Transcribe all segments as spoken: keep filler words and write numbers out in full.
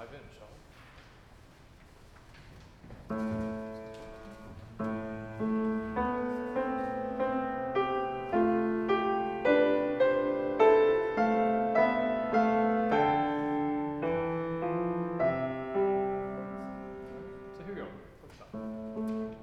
dive in, shall we? So here we go. First time.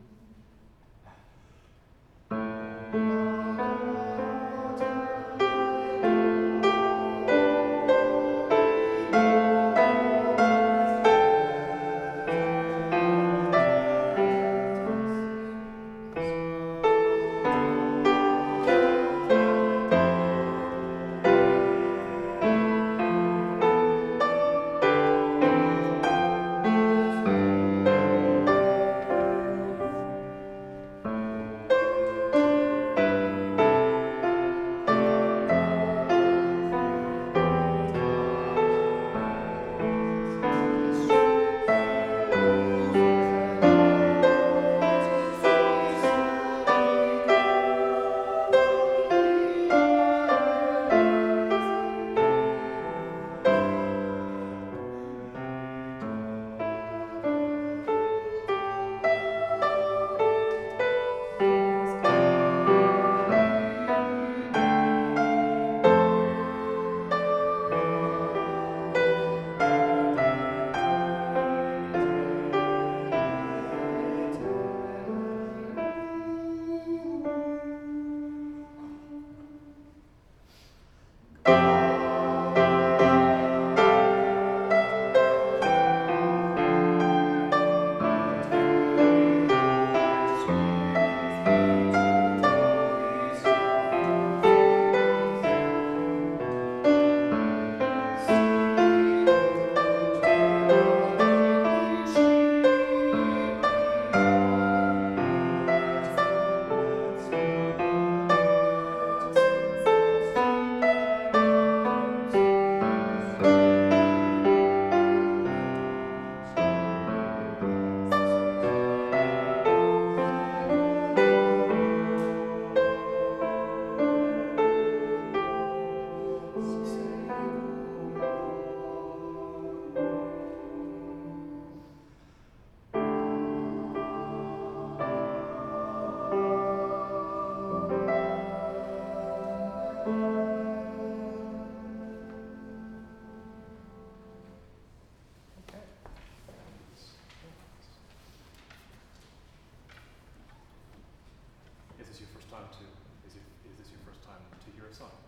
Is this your first time to is it is this your first time to hear a song?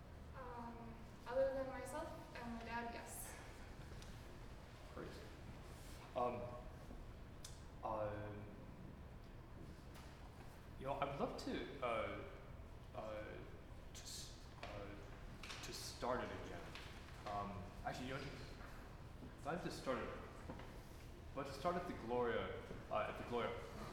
Um, other than myself and my dad, yes. Great. Um, uh, you know, I would love to uh, uh, to s- uh, to start it again. Um, actually, you know, I'd like to start it. Let's start at the Gloria uh, at the Gloria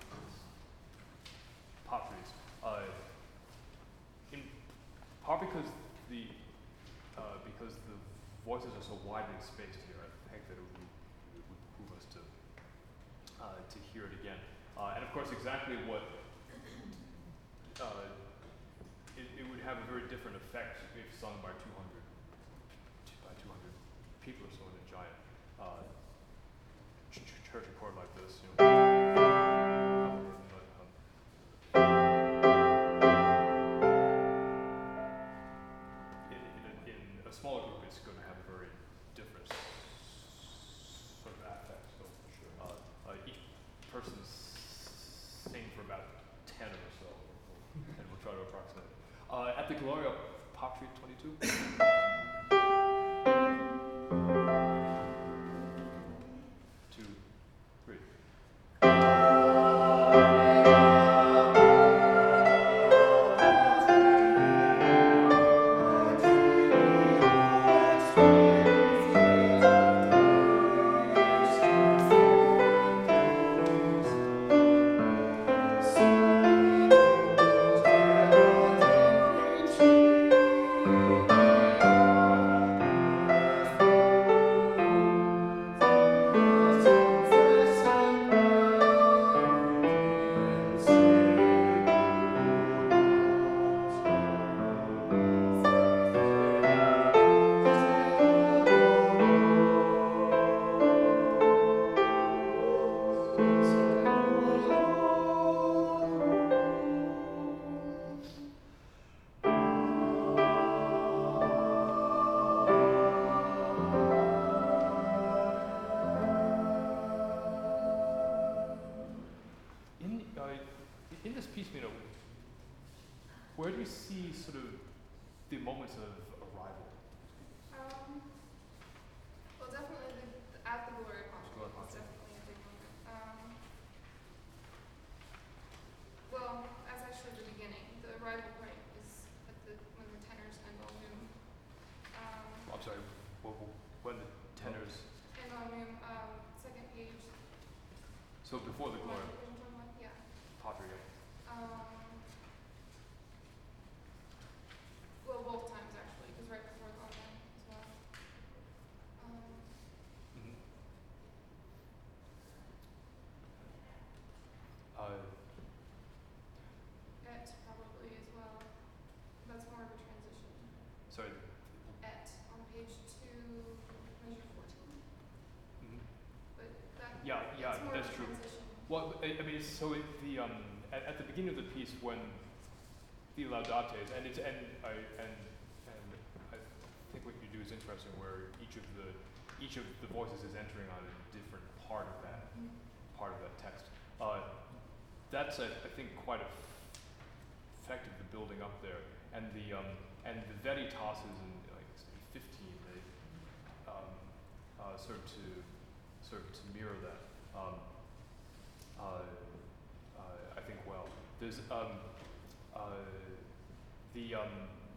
Potteries. Uh, in part because the uh, because the voices are so widely spaced here, I think that it would, it would behoove us to uh, to hear it again. Uh, and of course, exactly what uh, it, it would have a very different effect if sung by two hundred by two hundred people or so in a giant uh, ch- ch- church accord like this. You know. However, but, um, in, in, a, in a smaller group, it's going to have a very different s- sort of affect. So, uh, uh, each person s- sing for about ten or so, and we'll try to approximate. Uh, at the Gloria Patri twenty-two. Two, three. the moments of arrival. Um, well, definitely the, the, at the Gloria Contra Gloria is Contra. definitely a big moment. Um, well, as I showed at the beginning, the arrival point is at the when the tenors end on noon. Um, I'm sorry. wh- wh- When the tenors. end on noon. Um, second page. So before the Gloria Division twenty-one. Yeah. Patri. Yeah. Um, well, both times actually, because right before the Amen as well. Um, Mm-hmm. Uh, et probably as well. That's more of a transition. sorry. Et on page two, measure fourteen. Mm-hmm. But that Yeah, yeah, it's more that's of a true. transition. Well, I, I mean, it's, so it, the um, at, at the beginning of the piece when the laudates, and it's and I and and I think what you do is interesting, where each of the each of the voices is entering on a different part of that Mm-hmm. part of that text. Uh, that's I, I think quite eff- effective, the building up there, and the um, and the veritas is in like fifteen. They um, uh, serve to serve to mirror that. Um, uh, uh, I think well. There's um, uh, the um,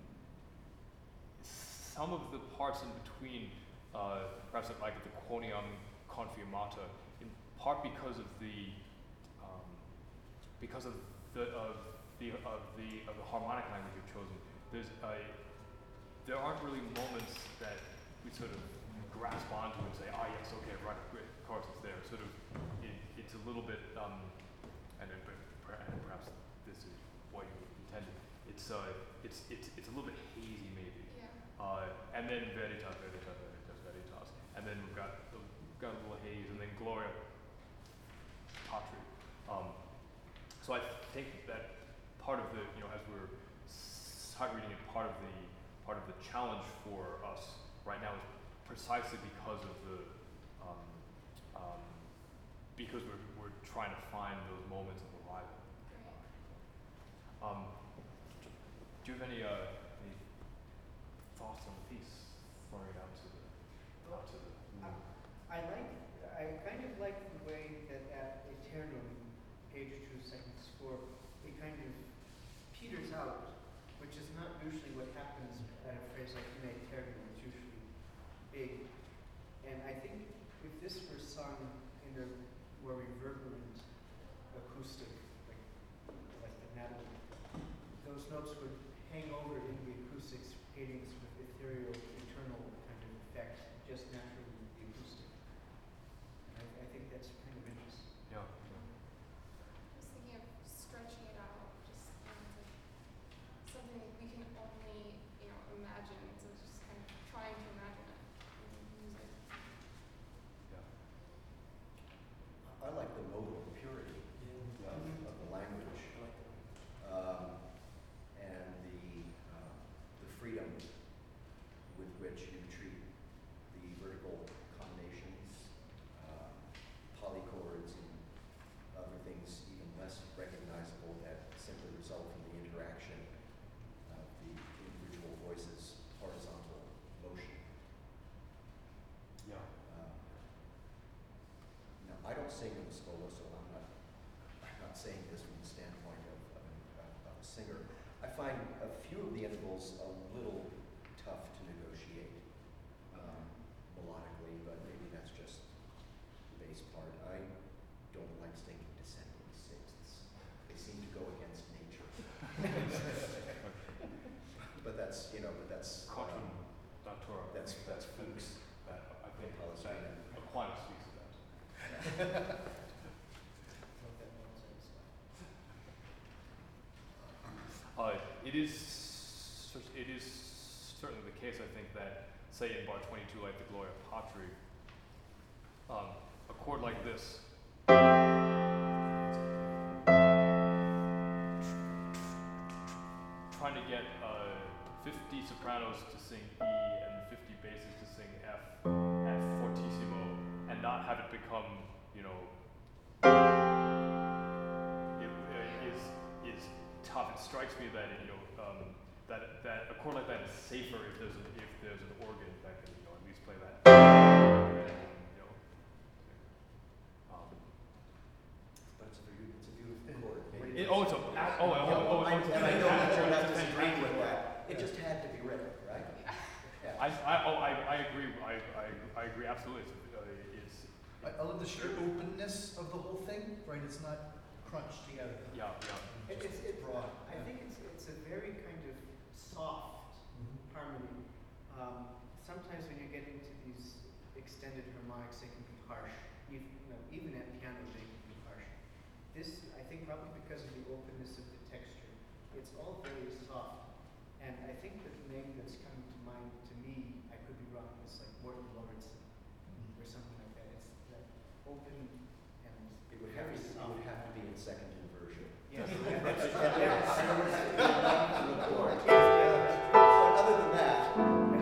some of the parts in between, uh, perhaps like the quoniam confiamata, in part because of the um, because of the of the of the of the harmonic language you've chosen. There's a there aren't really moments that we sort of grasp onto and say, ah, yes, okay, right, great, of course it's there. Sort of, it, it's a little bit, um, and, it, and perhaps this is what you intended. It's uh, it's it's it's a little bit hazy, maybe. Yeah. Uh, and then veritas, veritas, veritas, veritas, and then we've got we've got a little haze, and then Gloria Patri. Um, so I think that part of the, you know, as we're start reading it, part of the part of the challenge for us right now is precisely because of the um, um, because we're we're trying to find those moments of arrival. Great. Um, do you have any uh, any thoughts on the piece before we get out to the out to the room? I like, I kind of like the way that at Aeternum, page two, sentence four, it kind of peters out, which is not usually what happens at a phrase like in Aeternum. It's usually big. And I think if this were sung in a more reverberant acoustic, like, like the Natalie, those notes would hang over in the acoustics, creating sort of ethereal, eternal kind of effect, just naturally with the acoustic. And I, I think that's kind of interesting. Yeah. I was thinking of stretching it out, just you know, like something that we can only, you know, imagine. So just kind of trying to imagine it in music. Yeah. I like the modal purity Yeah. of, Mhm. of the language, um, and the uh, the freedom with which you treat the vertical combinations, uh, polychords, and other things even less recognizable that simply result from the interaction of the individual voices' horizontal motion. Yeah. Uh, Now, I don't sing in the scola, so I'm not, I'm not saying this from the standpoint of, of, an- of a singer. I find a few of the intervals a little tough to negotiate um, melodically, but maybe that's just the bass part. I don't like singing descending sixths. They seem to go against nature. But that's, you know, but that's, Quatrum um, datura. that's, that's Fuchs. That I think Palestrina. that Aquinas speaks of that. Love that Mozart stuff. Uh, it is cer- it is certainly the case, I think, that say in bar twenty-two, like the Gloria Patri, um, a chord like this trying to get uh, fifty sopranos to sing E and fifty basses to sing F at fortissimo, and not have it become, you know, it, uh, is is tough. It strikes me that, you know, um, that that a chord like that is safer if there's an if there's an organ that can, you know, at least play that. And, you know, um, But it's a very, it's a beautiful chord. Maybe it, oh, it's a oh, oh, oh, Yeah, oh, oh, I- it's a and I know pentameter, you're not it's a disagreeing with pentameter. that. It just had to be written, right? Yeah. I, I, oh, I, I agree. I, I, I agree absolutely. It's, uh, it's I, I love the sheer openness of the whole thing, right? It's not crunched together. yeah, yeah. It, it's, it's broad. I think it's, it's a very kind of soft harmony. Um, sometimes when you get into these extended harmonics, they can be harsh. Even, you know, even at piano, they can be harsh. This, I think, probably because of the openness of the texture, it's all very soft. And I think the name that's coming to mind to me, I could be wrong, is like Morton Lauritsen or something like that. It's that open and It would have very to, it soft. would have to be in second inversion. Yes. But other than that,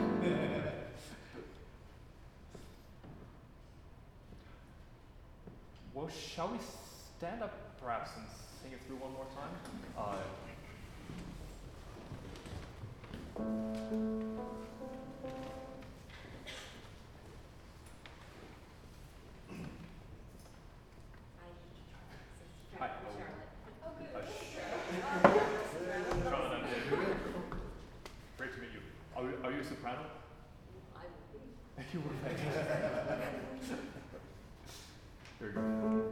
Well, shall we stand up perhaps and sing it through one more time? Uh, Hi. Oh, good. Uh, Oh, Charlotte, I'm David. Great to meet you. Are you, are you a soprano? You were fantastic. Very good.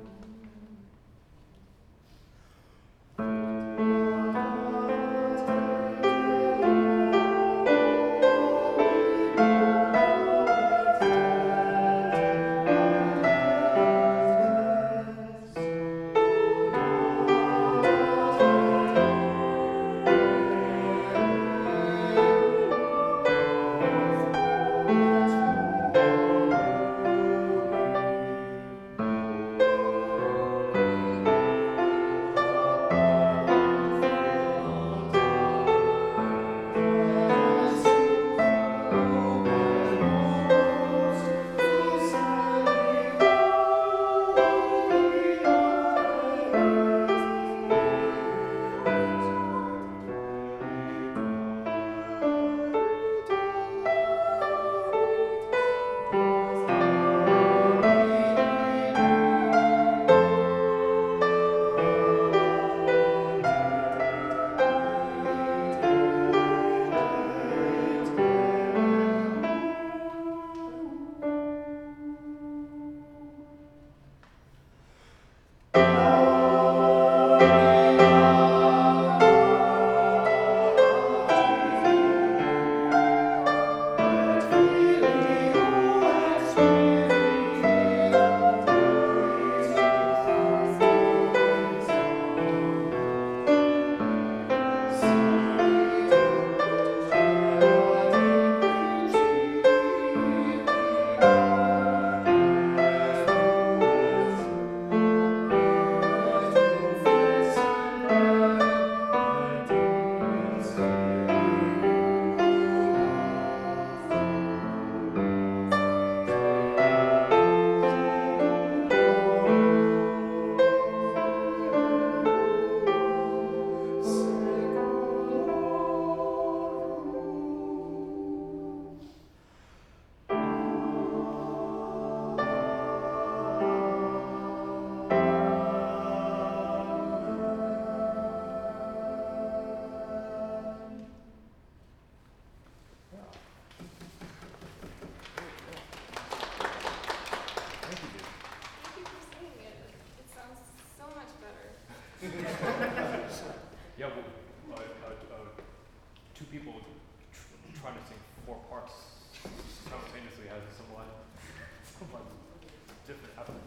Yeah, well, uh, uh, uh, two people tr- trying to sing four parts simultaneously has somewhat, somewhat different happening.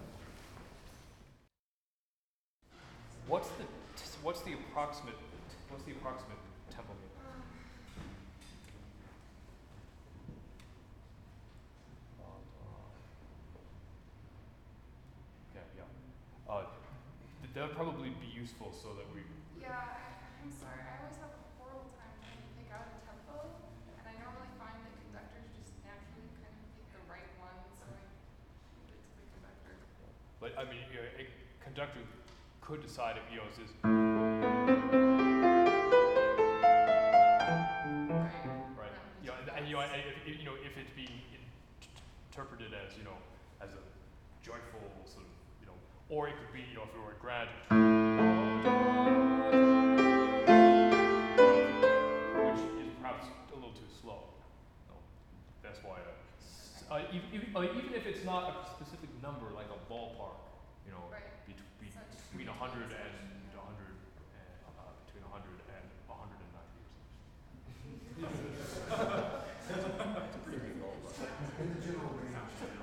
What's the t- what's the approximate what's the approximate tempo meter? Yeah, yeah. Uh, th- that would probably be useful so that we. Yeah, I, I'm sorry. I always have a horrible time trying to pick out a tempo, and I normally find that conductors just naturally kind of pick the right one, so I leave it to the conductor. But I mean, you know, a conductor could decide if, you know, this is. interpreted as, you know, as a joyful sort of, you know, or it could be, you know, if it were a grand, which is perhaps a little too slow. No, that's why, uh, s- uh, even, even, uh, even if it's not a specific number, like a ballpark, you know, Right. bet- be- Such between a hundred such- and a hundred and, uh, between a hundred and a hundred and ninety or something. In the general range.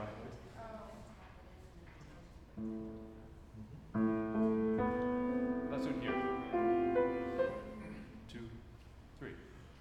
Let's do it here. Two, three.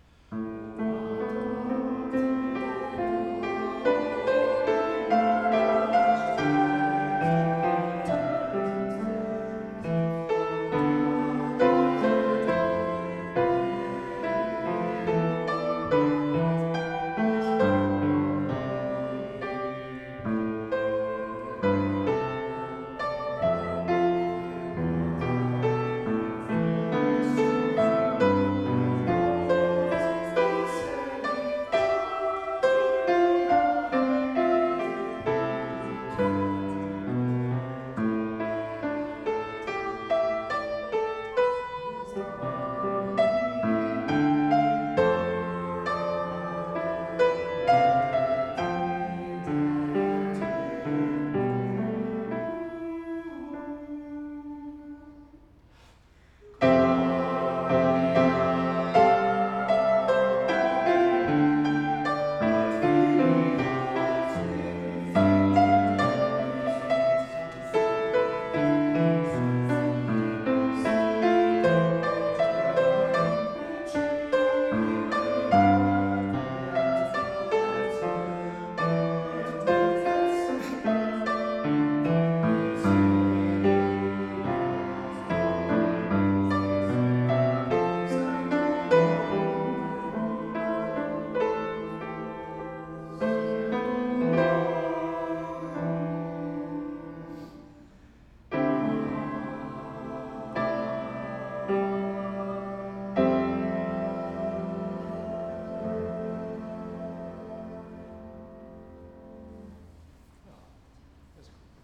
That's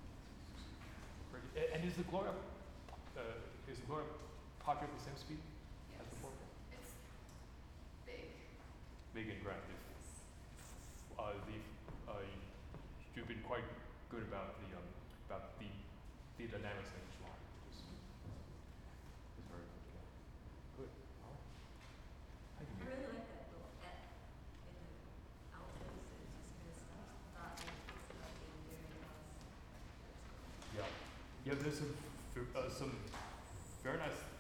pretty. a- And is the Gloria, uh, is the Gloria Patria at the same speed as Yes. before? It's big. Big and grand. If, uh, the, uh, you've been quite good about the, um, about the, the dynamics in each line, which is, is very good. Yeah. Good. All right. Thank I you. really like that little et in the altos. It just kind of stops the thought and it's about being very nice. Yeah. Yeah, there's some, f- uh, some very nice